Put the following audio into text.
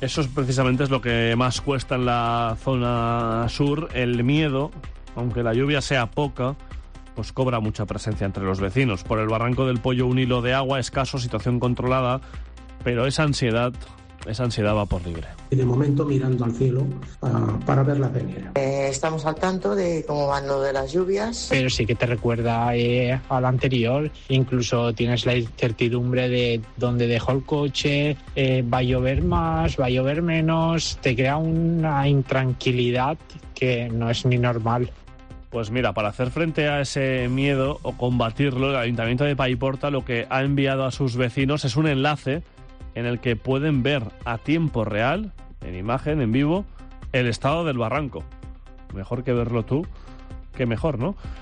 Eso es precisamente lo que más cuesta en la zona sur, el miedo, aunque la lluvia sea poca, pues cobra mucha presencia entre los vecinos. Por el barranco del Pollo un hilo de agua escaso, situación controlada, pero esa ansiedad va por libre. Y de momento mirando al cielo para ver la venida. Estamos al tanto de cómo van lo de las lluvias. Pero sí que te recuerda al anterior, incluso tienes la incertidumbre de dónde dejó el coche, va a llover más, va a llover menos, te crea una intranquilidad que no es ni normal. Pues mira, para hacer frente a ese miedo o combatirlo, el Ayuntamiento de Paiporta lo que ha enviado a sus vecinos es un enlace en el que pueden ver a tiempo real, en imagen, en vivo, el estado del barranco. Mejor que verlo tú, que mejor, ¿no?